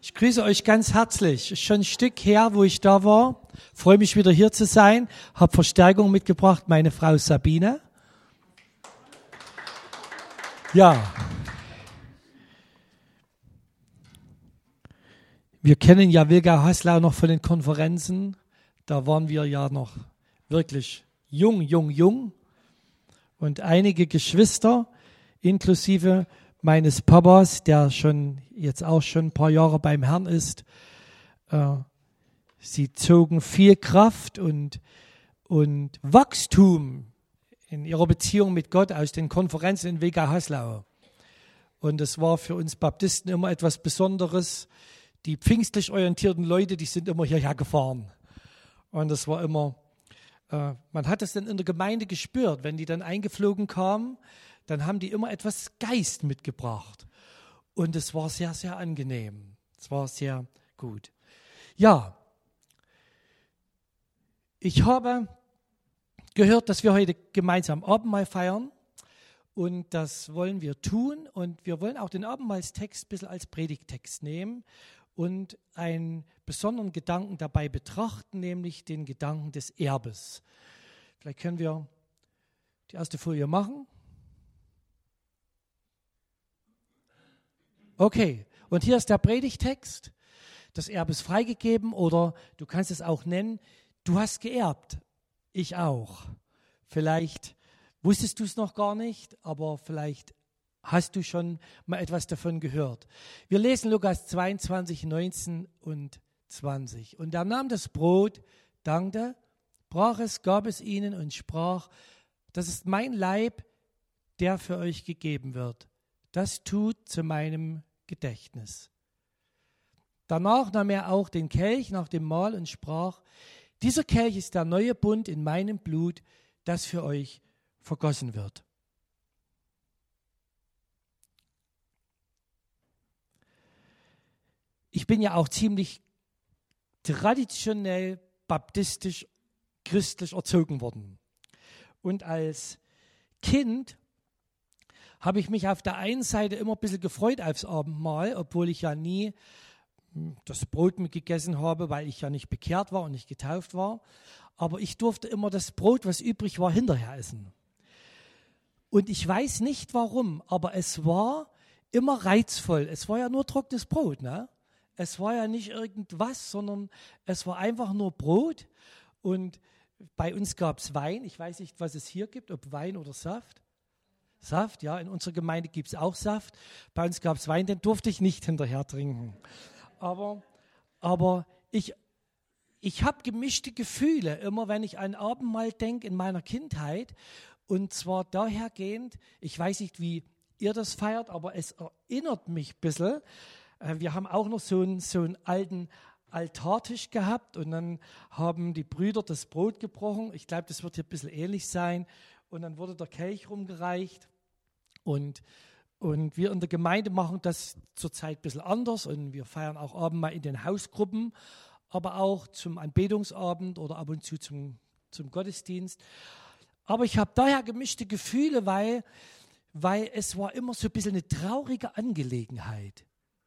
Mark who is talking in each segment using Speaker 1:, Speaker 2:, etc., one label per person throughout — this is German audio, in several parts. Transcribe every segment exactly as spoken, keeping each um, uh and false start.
Speaker 1: Ich grüße euch ganz herzlich. Ist schon ein Stück her, wo ich da war. Freue mich wieder hier zu sein. Habe Verstärkung mitgebracht, meine Frau Sabine. Ja. Wir kennen ja Wilgau-Haslau noch von den Konferenzen. Da waren wir ja noch wirklich jung, jung, jung. Und einige Geschwister, inklusive meines Papas, der schon jetzt auch schon ein paar Jahre beim Herrn ist, äh, sie zogen viel Kraft und, und Wachstum in ihrer Beziehung mit Gott aus den Konferenzen in Wilgau-Haslau. Und es war für uns Baptisten immer etwas Besonderes. Die pfingstlich orientierten Leute, die sind immer hierher gefahren. Und es war immer, äh, man hat es dann in der Gemeinde gespürt, wenn die dann eingeflogen kamen, dann haben die immer etwas Geist mitgebracht. Und es war sehr, sehr angenehm. Es war sehr gut. Ja, ich habe gehört, dass wir heute gemeinsam Abendmahl feiern. Und das wollen wir tun. Und wir wollen auch den Abendmahlstext ein bisschen als Predigttext nehmen und einen besonderen Gedanken dabei betrachten, nämlich den Gedanken des Erbes. Vielleicht können wir die erste Folie machen. Okay, und hier ist der Predigtext. Das Erbe ist freigegeben oder du kannst es auch nennen, du hast geerbt. Ich auch. Vielleicht wusstest du es noch gar nicht, aber vielleicht hast du schon mal etwas davon gehört. Wir lesen Lukas zweiundzwanzig, neunzehn und zwanzig. Und er nahm das Brot, dankte, brach es, gab es ihnen und sprach, das ist mein Leib, der für euch gegeben wird. Das tut zu meinem Gedächtnis. Danach nahm er auch den Kelch nach dem Mahl und sprach, dieser Kelch ist der neue Bund in meinem Blut, das für euch vergossen wird. Ich bin ja auch ziemlich traditionell baptistisch christlich erzogen worden. Und als Kind habe ich mich auf der einen Seite immer ein bisschen gefreut aufs Abendmahl, obwohl ich ja nie das Brot mitgegessen habe, weil ich ja nicht bekehrt war und nicht getauft war. Aber ich durfte immer das Brot, was übrig war, hinterher essen. Und ich weiß nicht warum, aber es war immer reizvoll. Es war ja nur trockenes Brot, ne? Es war ja nicht irgendwas, sondern es war einfach nur Brot. Und bei uns gab es Wein. Ich weiß nicht, was es hier gibt, ob Wein oder Saft. Saft, ja, in unserer Gemeinde gibt es auch Saft. Bei uns gab es Wein, den durfte ich nicht hinterher trinken. Aber, aber ich, ich habe gemischte Gefühle, immer wenn ich an Abendmahl denke in meiner Kindheit. Und zwar dahergehend, ich weiß nicht, wie ihr das feiert, aber es erinnert mich ein bisschen. Wir haben auch noch so einen, so einen alten Altartisch gehabt und dann haben die Brüder das Brot gebrochen. Ich glaube, das wird hier ein bisschen ähnlich sein. Und dann wurde der Kelch rumgereicht. Und, und wir in der Gemeinde machen das zurzeit ein bisschen anders. Und wir feiern auch Abendmahl in den Hausgruppen, aber auch zum Anbetungsabend oder ab und zu zum, zum Gottesdienst. Aber ich habe daher gemischte Gefühle, weil, weil es war immer so ein bisschen eine traurige Angelegenheit.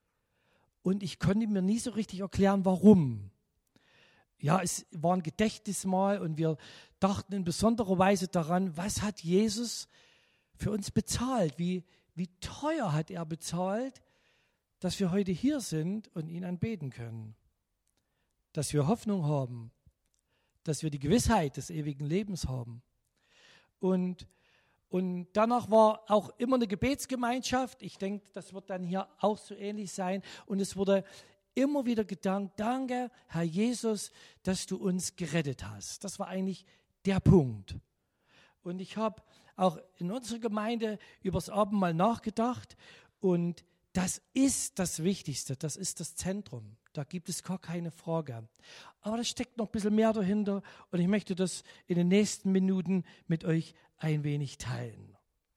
Speaker 1: Und ich konnte mir nie so richtig erklären, warum. Ja, es war ein Gedächtnismahl und wir dachten in besonderer Weise daran, was hat Jesus für uns bezahlt? Wie, wie teuer hat er bezahlt, dass wir heute hier sind und ihn anbeten können? Dass wir Hoffnung haben, dass wir die Gewissheit des ewigen Lebens haben. Und, und danach war auch immer eine Gebetsgemeinschaft. Ich denke, das wird dann hier auch so ähnlich sein. Und es wurde immer wieder gedankt, danke, Herr Jesus, dass du uns gerettet hast. Das war eigentlich der Punkt. Und ich habe auch in unserer Gemeinde über das Abendmahl nachgedacht. Und das ist das Wichtigste, das ist das Zentrum. Da gibt es gar keine Frage. Aber da steckt noch ein bisschen mehr dahinter und ich möchte das in den nächsten Minuten mit euch ein wenig teilen.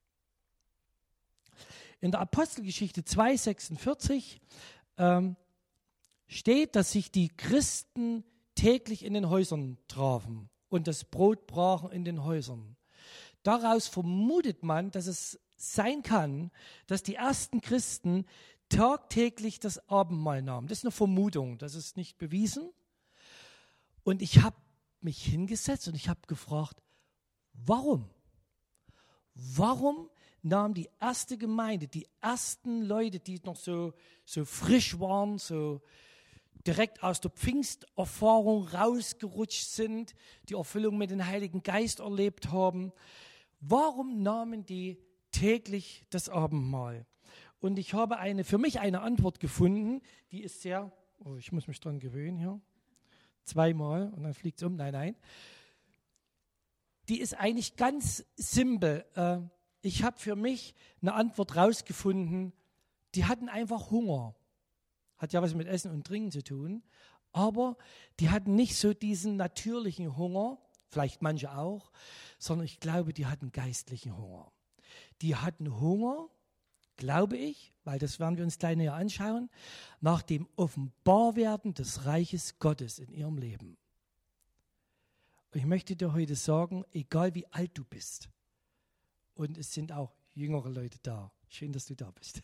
Speaker 1: In der Apostelgeschichte zwei sechsundvierzig ähm, steht, dass sich die Christen täglich in den Häusern trafen und das Brot brachen in den Häusern. Daraus vermutet man, dass es sein kann, dass die ersten Christen tagtäglich das Abendmahl nahmen. Das ist eine Vermutung, das ist nicht bewiesen. Und ich habe mich hingesetzt und ich habe gefragt, warum? Warum nahm die erste Gemeinde, die ersten Leute, die noch so, so frisch waren, so direkt aus der Pfingsterfahrung rausgerutscht sind, die Erfüllung mit dem Heiligen Geist erlebt haben, warum nahmen die täglich das Abendmahl? Und ich habe eine, für mich eine Antwort gefunden, die ist sehr, oh, ich muss mich dran gewöhnen hier, zweimal und dann fliegt es um, nein, nein. Die ist eigentlich ganz simpel. Ich habe für mich eine Antwort rausgefunden, die hatten einfach Hunger. Hat ja was mit Essen und Trinken zu tun, aber die hatten nicht so diesen natürlichen Hunger, vielleicht manche auch, sondern ich glaube, die hatten geistlichen Hunger. Die hatten Hunger, glaube ich, weil das werden wir uns gleich näher anschauen, nach dem Offenbarwerden des Reiches Gottes in ihrem Leben. Und ich möchte dir heute sagen, egal wie alt du bist, und es sind auch jüngere Leute da, schön, dass du da bist.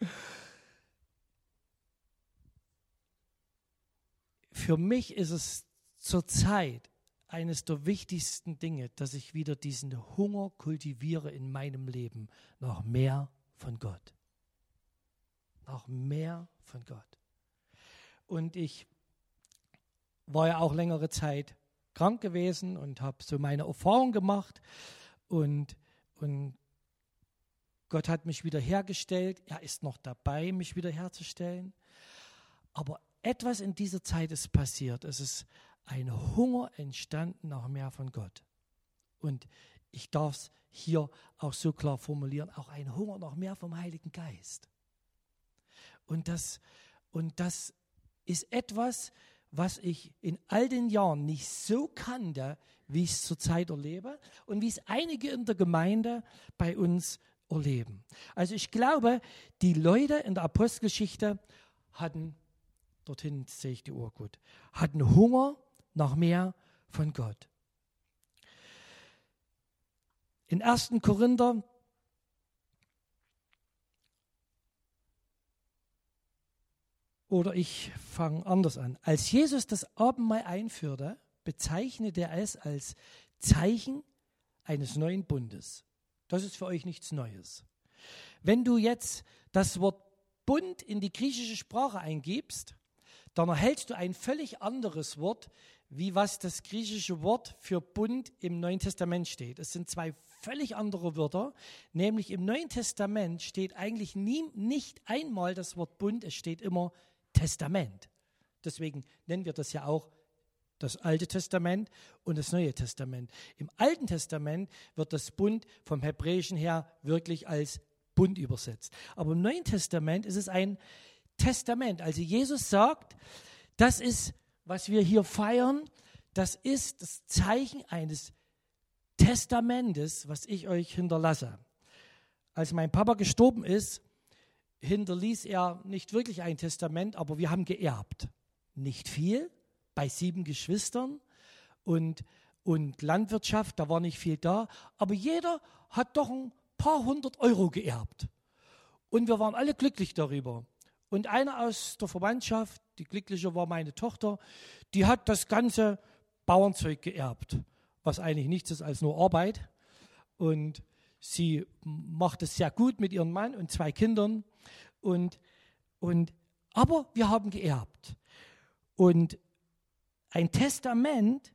Speaker 1: Für mich ist es zurzeit eines der wichtigsten Dinge, dass ich wieder diesen Hunger kultiviere in meinem Leben nach mehr von Gott. Nach mehr von Gott. Und ich war ja auch längere Zeit krank gewesen und habe so meine Erfahrung gemacht und, und Gott hat mich wieder hergestellt. Er ist noch dabei, mich wieder herzustellen. Aber etwas in dieser Zeit ist passiert. Es ist ein Hunger entstanden nach mehr von Gott. Und ich darf es hier auch so klar formulieren, auch ein Hunger nach mehr vom Heiligen Geist. Und das, und das ist etwas, was ich in all den Jahren nicht so kannte, wie ich es zurzeit erlebe und wie es einige in der Gemeinde bei uns erleben. Also ich glaube, die Leute in der Apostelgeschichte hatten, dorthin sehe ich die Uhr gut, hatten Hunger nach mehr von Gott. In ersten Korinther oder ich fange anders an. Als Jesus das Abendmahl einführte, bezeichnete er es als Zeichen eines neuen Bundes. Das ist für euch nichts Neues. Wenn du jetzt das Wort Bund in die griechische Sprache eingibst, dann erhältst du ein völlig anderes Wort, wie was das griechische Wort für Bund im Neuen Testament steht. Es sind zwei völlig andere Wörter, nämlich im Neuen Testament steht eigentlich nie, nicht einmal das Wort Bund, es steht immer Testament. Deswegen nennen wir das ja auch das Alte Testament und das Neue Testament. Im Alten Testament wird das Bund vom Hebräischen her wirklich als Bund übersetzt. Aber im Neuen Testament ist es ein Testament. Also Jesus sagt, das ist, was wir hier feiern, das ist das Zeichen eines Testamentes, was ich euch hinterlasse. Als mein Papa gestorben ist, hinterließ er nicht wirklich ein Testament, aber wir haben geerbt. Nicht viel, bei sieben Geschwistern und, und Landwirtschaft, da war nicht viel da, aber jeder hat doch ein paar hundert Euro geerbt. Und wir waren alle glücklich darüber. Und einer aus der Verwandtschaft, die glückliche war meine Tochter, die hat das ganze Bauernzeug geerbt, was eigentlich nichts ist als nur Arbeit. Und sie macht es sehr gut mit ihrem Mann und zwei Kindern. Und, und, aber wir haben geerbt. Und ein Testament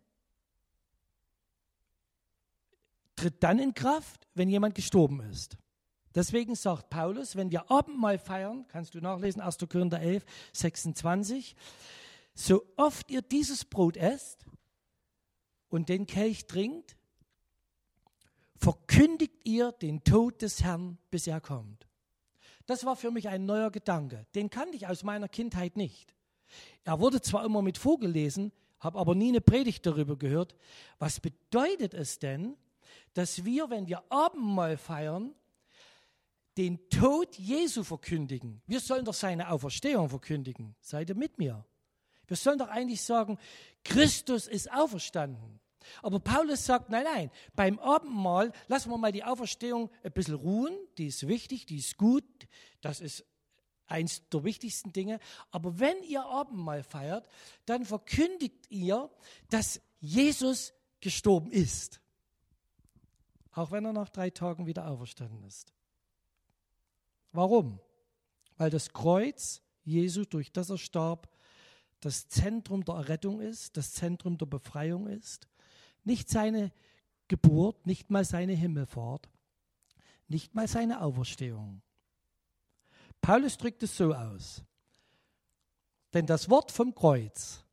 Speaker 1: tritt dann in Kraft, wenn jemand gestorben ist. Deswegen sagt Paulus, wenn wir Abendmahl feiern, kannst du nachlesen, erster Korinther elf, sechsundzwanzig, so oft ihr dieses Brot esst und den Kelch trinkt, verkündigt ihr den Tod des Herrn, bis er kommt. Das war für mich ein neuer Gedanke. Den kannte ich aus meiner Kindheit nicht. Er wurde zwar immer mit vorgelesen, habe aber nie eine Predigt darüber gehört. Was bedeutet es denn, dass wir, wenn wir Abendmahl feiern, den Tod Jesu verkündigen? Wir sollen doch seine Auferstehung verkündigen. Seid ihr mit mir? Wir sollen doch eigentlich sagen, Christus ist auferstanden. Aber Paulus sagt, nein, nein, beim Abendmahl lassen wir mal die Auferstehung ein bisschen ruhen. Die ist wichtig, die ist gut. Das ist eins der wichtigsten Dinge. Aber wenn ihr Abendmahl feiert, dann verkündigt ihr, dass Jesus gestorben ist. Auch wenn er nach drei Tagen wieder auferstanden ist. Warum? Weil das Kreuz Jesu, durch das er starb, das Zentrum der Errettung ist, das Zentrum der Befreiung ist. Nicht seine Geburt, nicht mal seine Himmelfahrt, nicht mal seine Auferstehung. Paulus drückt es so aus. Denn das Wort vom Kreuz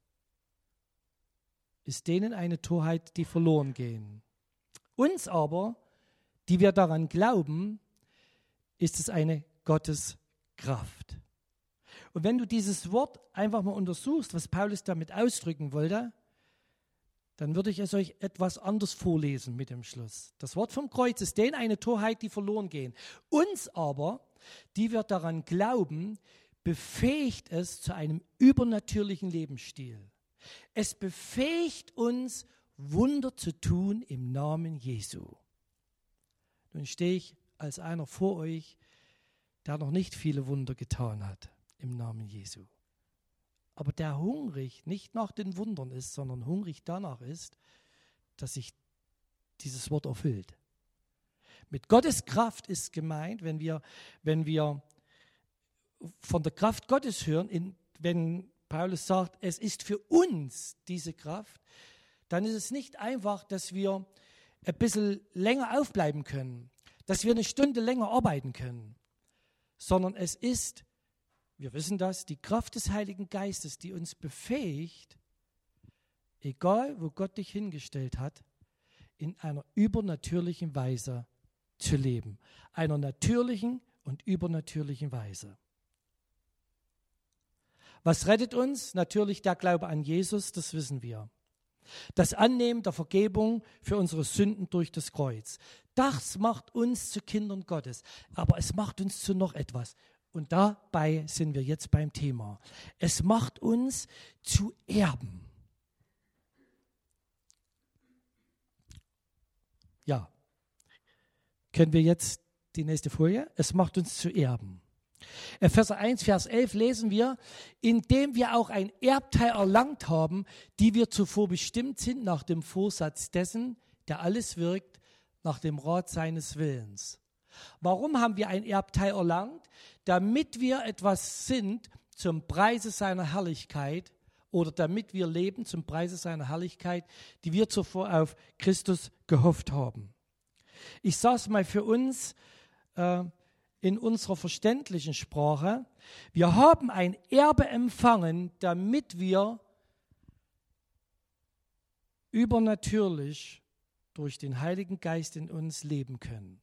Speaker 1: ist denen eine Torheit, die verloren gehen. Uns aber, die wir daran glauben, ist es eine Gotteskraft. Und wenn du dieses Wort einfach mal untersuchst, was Paulus damit ausdrücken wollte, dann würde ich es euch etwas anders vorlesen mit dem Schluss. Das Wort vom Kreuz ist denen eine Torheit, die verloren gehen. Uns aber, die wir daran glauben, befähigt es zu einem übernatürlichen Lebensstil. Es befähigt uns, Wunder zu tun im Namen Jesu. Nun stehe ich als einer vor euch, der noch nicht viele Wunder getan hat im Namen Jesu. Aber der hungrig nicht nach den Wundern ist, sondern hungrig danach ist, dass sich dieses Wort erfüllt. Mit Gottes Kraft ist gemeint, wenn wir, wenn wir von der Kraft Gottes hören, in, wenn Paulus sagt, es ist für uns diese Kraft, dann ist es nicht einfach, dass wir ein bisschen länger aufbleiben können, dass wir eine Stunde länger arbeiten können, sondern es ist, wir wissen das, die Kraft des Heiligen Geistes, die uns befähigt, egal wo Gott dich hingestellt hat, in einer übernatürlichen Weise zu leben. Einer natürlichen und übernatürlichen Weise. Was rettet uns? Natürlich der Glaube an Jesus, das wissen wir. Das Annehmen der Vergebung für unsere Sünden durch das Kreuz. Das macht uns zu Kindern Gottes. Aber es macht uns zu noch etwas. Und dabei sind wir jetzt beim Thema. Es macht uns zu Erben. Ja. Können wir jetzt die nächste Folie? Es macht uns zu Erben. Epheser eins, Vers elf lesen wir, indem wir auch ein Erbteil erlangt haben, die wir zuvor bestimmt sind nach dem Vorsatz dessen, der alles wirkt, nach dem Rat seines Willens. Warum haben wir ein Erbteil erlangt? Damit wir etwas sind zum Preise seiner Herrlichkeit oder damit wir leben zum Preise seiner Herrlichkeit, die wir zuvor auf Christus gehofft haben. Ich sage es mal für uns äh, in unserer verständlichen Sprache. Wir haben ein Erbe empfangen, damit wir übernatürlich durch den Heiligen Geist in uns leben können.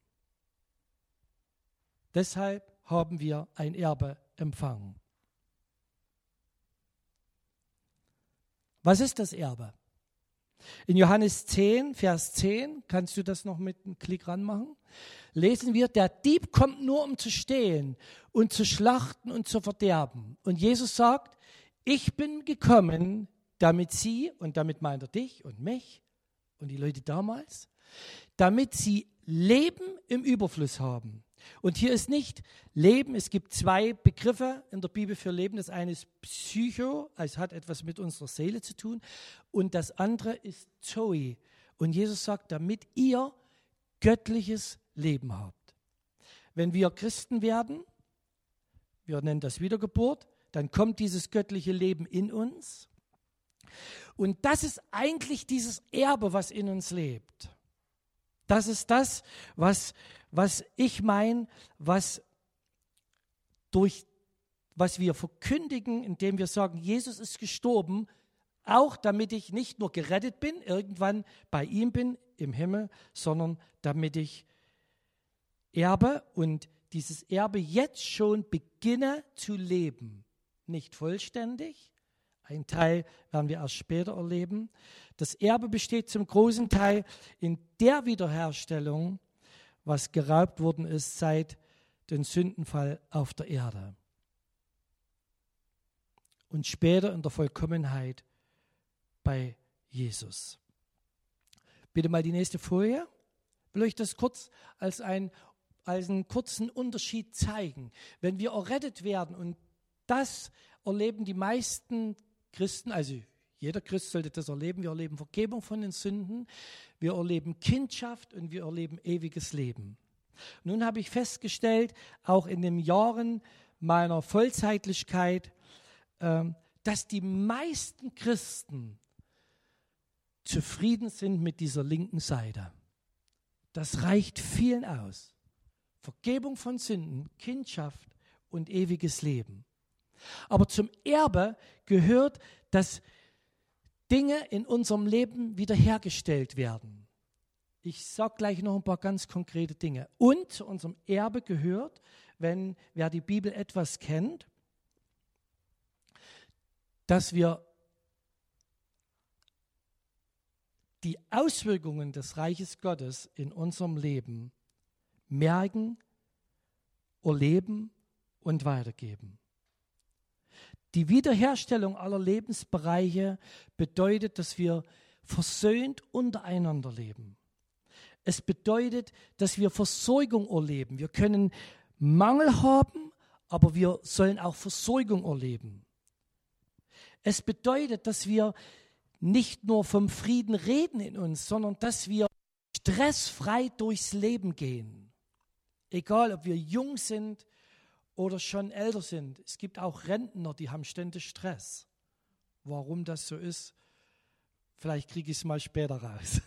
Speaker 1: Deshalb haben wir ein Erbe empfangen. Was ist das Erbe? In Johannes zehn, Vers zehn, kannst du das noch mit einem Klick ranmachen? Lesen wir, der Dieb kommt nur, um zu stehlen und zu schlachten und zu verderben. Und Jesus sagt, ich bin gekommen, damit sie, und damit meint er dich und mich und die Leute damals, damit sie Leben im Überfluss haben. Und hier ist nicht Leben, es gibt zwei Begriffe in der Bibel für Leben. Das eine ist Psycho, also hat etwas mit unserer Seele zu tun. Und das andere ist Zoe. Und Jesus sagt, damit ihr göttliches Leben habt. Wenn wir Christen werden, wir nennen das Wiedergeburt, dann kommt dieses göttliche Leben in uns. Und das ist eigentlich dieses Erbe, was in uns lebt. Das ist das, was, was ich meine, was, durch, was wir verkündigen, indem wir sagen, Jesus ist gestorben, auch damit ich nicht nur gerettet bin, irgendwann bei ihm bin im Himmel, sondern damit ich erbe und dieses Erbe jetzt schon beginne zu leben. Nicht vollständig, ein Teil werden wir erst später erleben. Das Erbe besteht zum großen Teil in der Wiederherstellung, was geraubt worden ist seit dem Sündenfall auf der Erde. Und später in der Vollkommenheit bei Jesus. Bitte mal die nächste Folie. Ich will euch das kurz als ein als einen kurzen Unterschied zeigen. Wenn wir errettet werden, und das erleben die meisten Christen, also jeder Christ sollte das erleben, wir erleben Vergebung von den Sünden, wir erleben Kindschaft und wir erleben ewiges Leben. Nun habe ich festgestellt, auch in den Jahren meiner Vollzeitlichkeit, dass die meisten Christen zufrieden sind mit dieser linken Seite. Das reicht vielen aus. Vergebung von Sünden, Kindschaft und ewiges Leben. Aber zum Erbe gehört, dass Dinge in unserem Leben wiederhergestellt werden. Ich sage gleich noch ein paar ganz konkrete Dinge. Und zu unserem Erbe gehört, wenn wer die Bibel etwas kennt, dass wir die Auswirkungen des Reiches Gottes in unserem Leben merken, erleben und weitergeben. Die Wiederherstellung aller Lebensbereiche bedeutet, dass wir versöhnt untereinander leben. Es bedeutet, dass wir Versorgung erleben. Wir können Mangel haben, aber wir sollen auch Versorgung erleben. Es bedeutet, dass wir nicht nur vom Frieden reden in uns, sondern dass wir stressfrei durchs Leben gehen. Egal, ob wir jung sind oder schon älter sind. Es gibt auch Rentner, die haben ständig Stress. Warum das so ist, vielleicht kriege ich es mal später raus.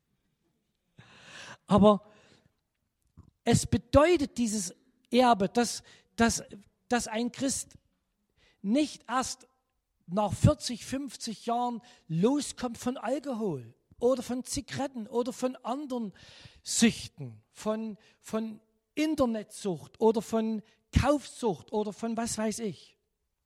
Speaker 1: Aber es bedeutet dieses Erbe, dass, dass, dass ein Christ nicht erst nach vierzig, fünfzig Jahren loskommt von Alkohol oder von Zigaretten oder von anderen Süchten, von, von Internetsucht oder von Kaufsucht oder von was weiß ich.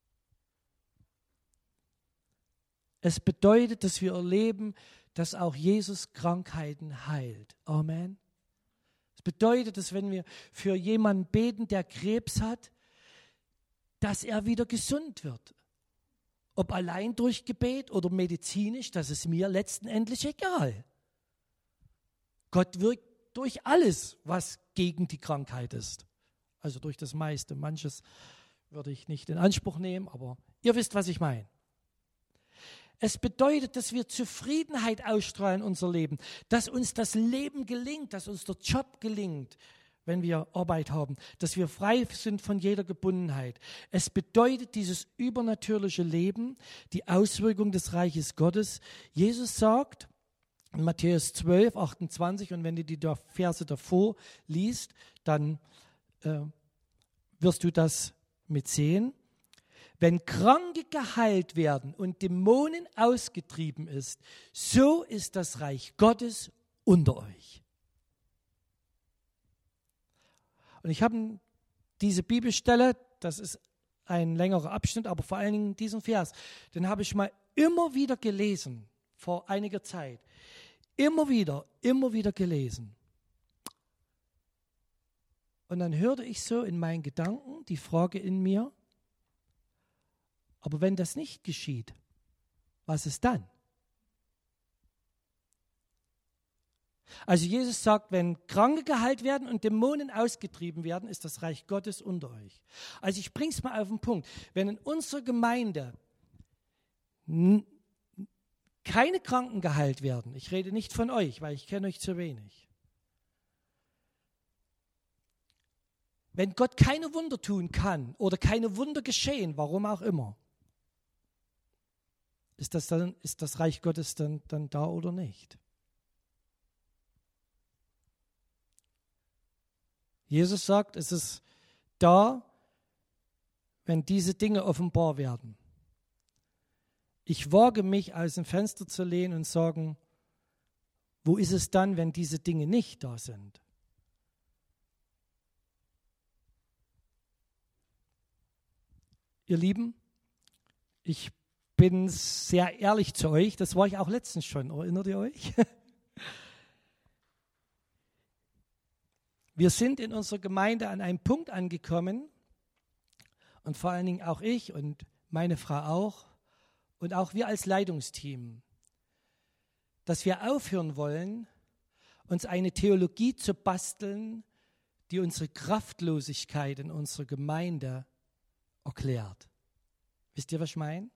Speaker 1: Es bedeutet, dass wir erleben, dass auch Jesus Krankheiten heilt. Amen. Es bedeutet, dass wenn wir für jemanden beten, der Krebs hat, dass er wieder gesund wird. Ob allein durch Gebet oder medizinisch, das ist mir letzten Endes egal. Gott wirkt durch alles, was gegen die Krankheit ist. Also durch das meiste. Manches würde ich nicht in Anspruch nehmen, aber ihr wisst, was ich meine. Es bedeutet, dass wir Zufriedenheit ausstrahlen in unser Leben, dass uns das Leben gelingt, dass uns der Job gelingt, wenn wir Arbeit haben, dass wir frei sind von jeder Gebundenheit. Es bedeutet dieses übernatürliche Leben, die Auswirkung des Reiches Gottes. Jesus sagt in Matthäus zwölf, achtundzwanzig, und wenn du die Verse davor liest, dann äh, wirst du das mitsehen. Wenn Kranke geheilt werden und Dämonen ausgetrieben ist, so ist das Reich Gottes unter euch. Und ich habe diese Bibelstelle, das ist ein längerer Abschnitt, aber vor allen Dingen diesen Vers, den habe ich mal immer wieder gelesen, vor einiger Zeit. Immer wieder, immer wieder gelesen. Und dann hörte ich so in meinen Gedanken die Frage in mir, aber wenn das nicht geschieht, was ist dann? Also Jesus sagt, wenn Kranke geheilt werden und Dämonen ausgetrieben werden, ist das Reich Gottes unter euch. Also ich bringe es mal auf den Punkt. Wenn in unserer Gemeinde keine Kranken geheilt werden, ich rede nicht von euch, weil ich kenne euch zu wenig. Wenn Gott keine Wunder tun kann oder keine Wunder geschehen, warum auch immer, ist das, dann, ist das Reich Gottes dann, dann da oder nicht? Jesus sagt, es ist da, wenn diese Dinge offenbar werden. Ich wage mich aus dem Fenster zu lehnen und sagen, wo ist es dann, wenn diese Dinge nicht da sind? Ihr Lieben, ich bin sehr ehrlich zu euch, das war ich auch letztens schon, erinnert ihr euch? Wir sind in unserer Gemeinde an einem Punkt angekommen und vor allen Dingen auch ich und meine Frau auch und auch wir als Leitungsteam, dass wir aufhören wollen, uns eine Theologie zu basteln, die unsere Kraftlosigkeit in unserer Gemeinde erklärt. Wisst ihr, was ich meine?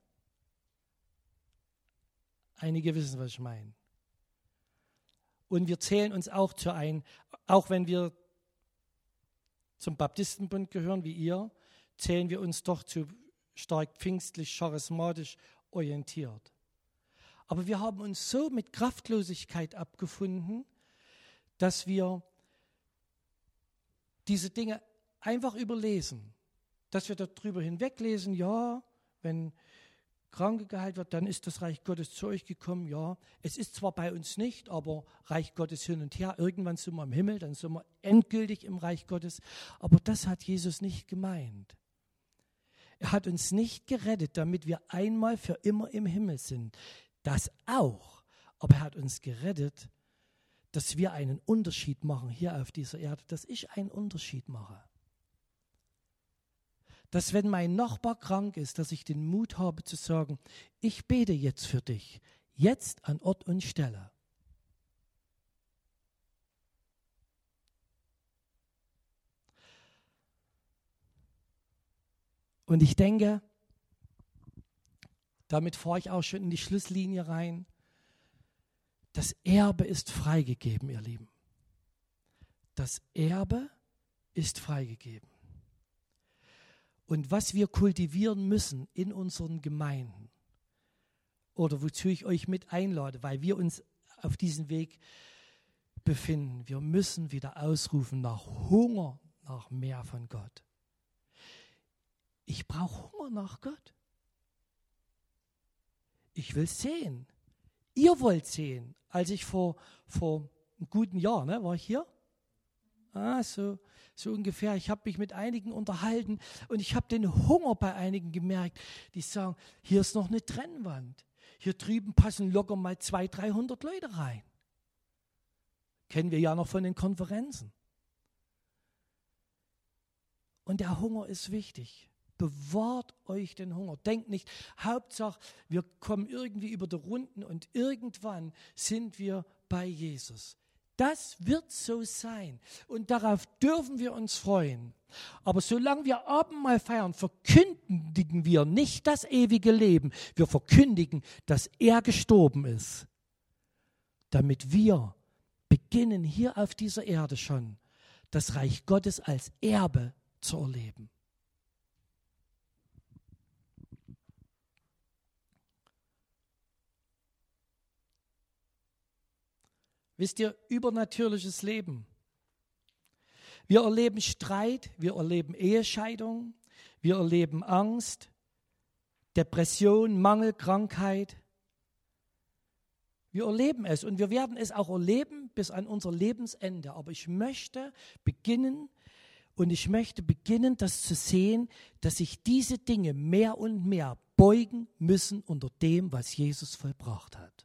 Speaker 1: Einige wissen, was ich meine. Und wir zählen uns auch zu ein, auch wenn wir zum Baptistenbund gehören, wie ihr, zählen wir uns doch zu stark pfingstlich, charismatisch orientiert. Aber wir haben uns so mit Kraftlosigkeit abgefunden, dass wir diese Dinge einfach überlesen. Dass wir darüber hinweglesen, ja, wenn Kranke geheilt wird, dann ist das Reich Gottes zu euch gekommen. Ja, es ist zwar bei uns nicht, aber Reich Gottes hin und her. Irgendwann sind wir im Himmel, dann sind wir endgültig im Reich Gottes. Aber das hat Jesus nicht gemeint. Er hat uns nicht gerettet, damit wir einmal für immer im Himmel sind. Das auch. Aber er hat uns gerettet, dass wir einen Unterschied machen hier auf dieser Erde, dass ich einen Unterschied mache. Dass wenn mein Nachbar krank ist, dass ich den Mut habe zu sagen, ich bete jetzt für dich, jetzt an Ort und Stelle. Und ich denke, damit fahre ich auch schon in die Schlusslinie rein, das Erbe ist freigegeben, ihr Lieben. Das Erbe ist freigegeben. Und was wir kultivieren müssen in unseren Gemeinden oder wozu ich euch mit einlade, weil wir uns auf diesem Weg befinden, wir müssen wieder ausrufen nach Hunger, nach mehr von Gott. Ich brauche Hunger nach Gott. Ich will sehen. Ihr wollt sehen. Als ich vor, vor einem guten Jahr, ne, war ich hier? Ah, so, so ungefähr. Ich habe mich mit einigen unterhalten und ich habe den Hunger bei einigen gemerkt, die sagen, hier ist noch eine Trennwand. Hier drüben passen locker mal zweihundert, dreihundert Leute rein. Kennen wir ja noch von den Konferenzen. Und der Hunger ist wichtig. Bewahrt euch den Hunger. Denkt nicht, Hauptsache, wir kommen irgendwie über die Runden und irgendwann sind wir bei Jesus. Das wird so sein und darauf dürfen wir uns freuen. Aber solange wir Abendmahl feiern, verkündigen wir nicht das ewige Leben. Wir verkündigen, dass er gestorben ist, damit wir beginnen, hier auf dieser Erde schon das Reich Gottes als Erbe zu erleben. Wisst ihr, übernatürliches Leben. Wir erleben Streit, wir erleben Ehescheidung, wir erleben Angst, Depression, Mangel, Krankheit. Wir erleben es und wir werden es auch erleben bis an unser Lebensende. Aber ich möchte beginnen und ich möchte beginnen, das zu sehen, dass sich diese Dinge mehr und mehr beugen müssen unter dem, was Jesus vollbracht hat.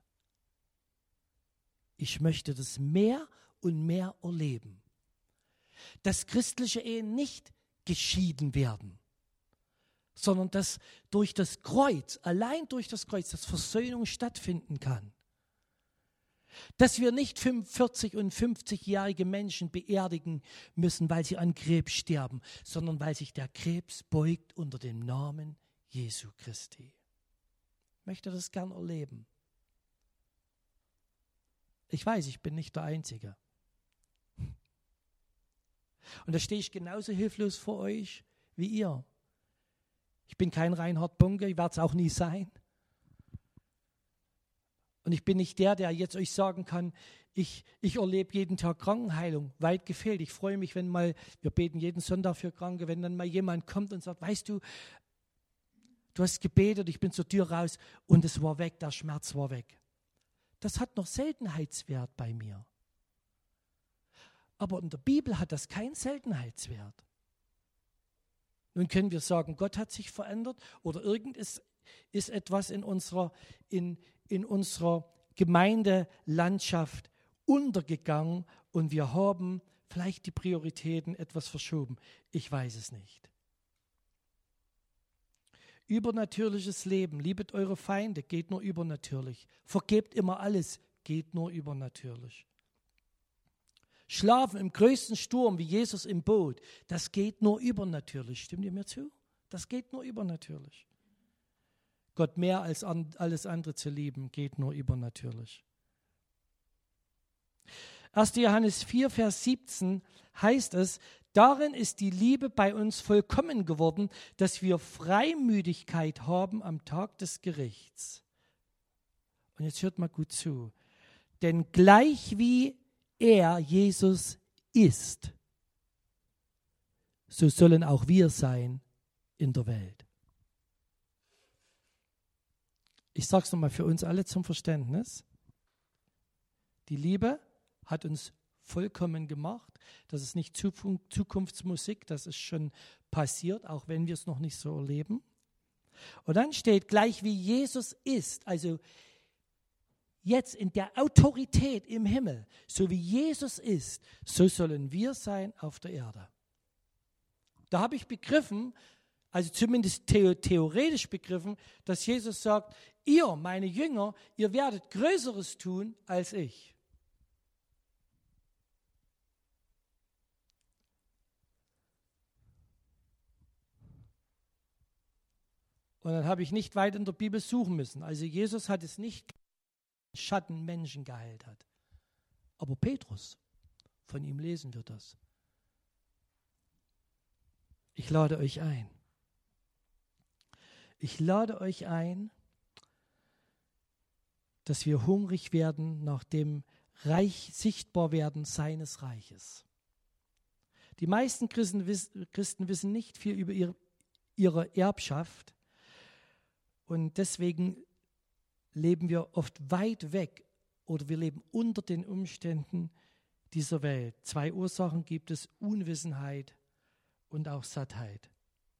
Speaker 1: Ich möchte das mehr und mehr erleben. Dass christliche Ehen nicht geschieden werden, sondern dass durch das Kreuz, allein durch das Kreuz, dass Versöhnung stattfinden kann. Dass wir nicht fünfundvierzig- und fünfzigjährige Menschen beerdigen müssen, weil sie an Krebs sterben, sondern weil sich der Krebs beugt unter dem Namen Jesu Christi. Ich möchte das gern erleben. Ich weiß, ich bin nicht der Einzige. Und da stehe ich genauso hilflos vor euch wie ihr. Ich bin kein Reinhard Bonke, ich werde es auch nie sein. Und ich bin nicht der, der jetzt euch sagen kann, ich, ich erlebe jeden Tag Krankenheilung. Weit gefehlt. Ich freue mich, wenn mal, wir beten jeden Sonntag für Kranke, wenn dann mal jemand kommt und sagt, weißt du, du hast gebetet, ich bin zur Tür raus und es war weg, der Schmerz war weg. Das hat noch Seltenheitswert bei mir. Aber in der Bibel hat das keinen Seltenheitswert. Nun können wir sagen, Gott hat sich verändert oder irgend ist, ist etwas in unserer, in, in unserer Gemeindelandschaft untergegangen und wir haben vielleicht die Prioritäten etwas verschoben. Ich weiß es nicht. Übernatürliches Leben, liebet eure Feinde, geht nur übernatürlich. Vergebt immer alles, geht nur übernatürlich. schlafen im größten Sturm wie Jesus im Boot. Das geht nur übernatürlich. Stimmt ihr mir zu? Das geht nur übernatürlich. Gott mehr als an, alles andere zu lieben, geht nur übernatürlich. erster Johannes vier, Vers siebzehn heißt es, darin ist die Liebe bei uns vollkommen geworden, dass wir Freimütigkeit haben am Tag des Gerichts. Und jetzt hört mal gut zu. Denn gleich wie er, Jesus, ist, so sollen auch wir sein in der Welt. Ich sage es nochmal für uns alle zum Verständnis. Die Liebe hat uns vollkommen gemacht. Das ist nicht Zukunftsmusik, das ist schon passiert, auch wenn wir es noch nicht so erleben. Und dann steht, gleich wie Jesus ist, also jetzt in der Autorität im Himmel, so wie Jesus ist, so sollen wir sein auf der Erde. Da habe ich begriffen, also zumindest theoretisch begriffen, dass Jesus sagt, ihr, meine Jünger, ihr werdet Größeres tun als ich. Und dann habe ich nicht weit in der Bibel suchen müssen. Also Jesus hat es nicht Schatten Menschen geheilt hat. Aber Petrus, von ihm lesen wir das. Ich lade euch ein. Ich lade euch ein, dass wir hungrig werden nach dem Reich, Sichtbarwerden seines Reiches. Die meisten Christen, Christen wissen nicht viel über ihre, ihre Erbschaft und deswegen leben wir oft weit weg oder wir leben unter den Umständen dieser Welt. Zwei Ursachen gibt es: Unwissenheit und auch Sattheit.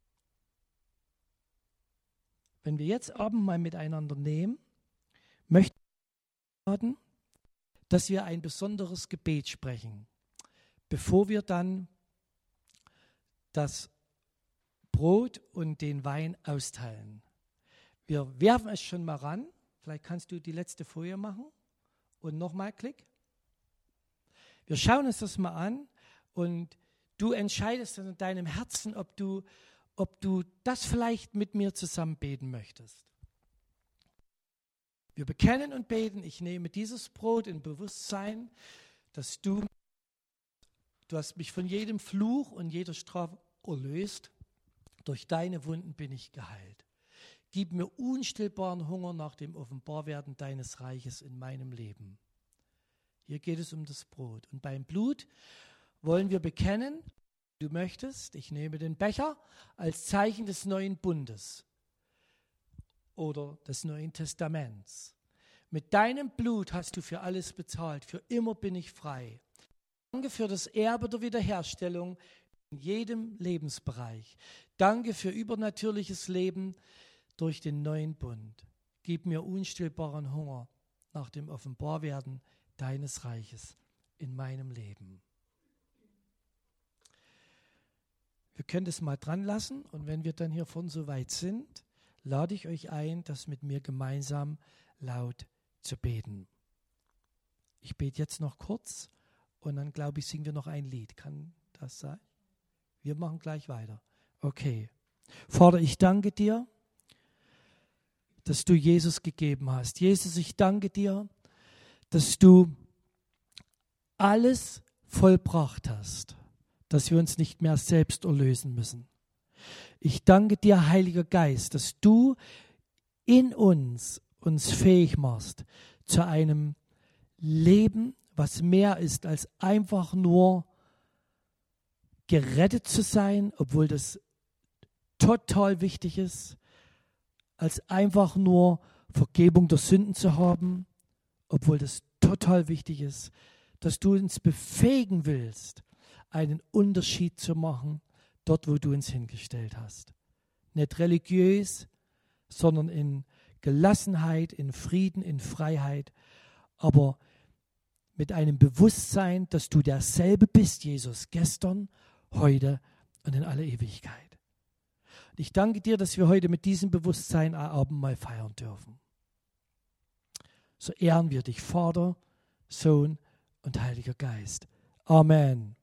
Speaker 1: Wenn wir jetzt Abendmahl miteinander nehmen, möchte ich laden, dass wir ein besonderes Gebet sprechen, bevor wir dann das Brot und den Wein austeilen. Wir werfen es schon mal ran. Vielleicht kannst du die letzte Folie machen und nochmal Klick. Wir schauen uns das mal an und du entscheidest dann in deinem Herzen, ob du, ob du das vielleicht mit mir zusammen beten möchtest. Wir bekennen und beten, ich nehme dieses Brot in Bewusstsein, dass du, du hast mich von jedem Fluch und jeder Strafe erlöst. Durch deine Wunden bin ich geheilt. Gib mir unstillbaren Hunger nach dem Offenbarwerden deines Reiches in meinem Leben. Hier geht es um das Brot. Und beim Blut wollen wir bekennen, du möchtest, ich nehme den Becher als Zeichen des neuen Bundes oder des Neuen Testaments. Mit deinem Blut hast du für alles bezahlt, für immer bin ich frei. Danke für das Erbe der Wiederherstellung in jedem Lebensbereich. Danke für übernatürliches Leben durch den neuen Bund. Gib mir unstillbaren Hunger nach dem Offenbarwerden deines Reiches in meinem Leben. Wir können das mal dran lassen und wenn wir dann hiervon so weit sind, lade ich euch ein, das mit mir gemeinsam laut zu beten. Ich bete jetzt noch kurz und dann, glaube ich, singen wir noch ein Lied. Kann das sein? Wir machen gleich weiter. Okay. Vater, ich danke dir, dass du Jesus gegeben hast. Jesus, ich danke dir, dass du alles vollbracht hast, dass wir uns nicht mehr selbst erlösen müssen. Ich danke dir, Heiliger Geist, dass du in uns uns fähig machst zu einem Leben, was mehr ist als einfach nur gerettet zu sein, obwohl das total wichtig ist, als einfach nur Vergebung der Sünden zu haben, obwohl das total wichtig ist, dass du uns befähigen willst, einen Unterschied zu machen, dort, wo du uns hingestellt hast. Nicht religiös, sondern in Gelassenheit, in Frieden, in Freiheit, aber mit einem Bewusstsein, dass du derselbe bist, Jesus, gestern, heute und in alle Ewigkeit. Und ich danke dir, dass wir heute mit diesem Bewusstsein ein Abendmahl feiern dürfen. So ehren wir dich, Vater, Sohn und Heiliger Geist. Amen.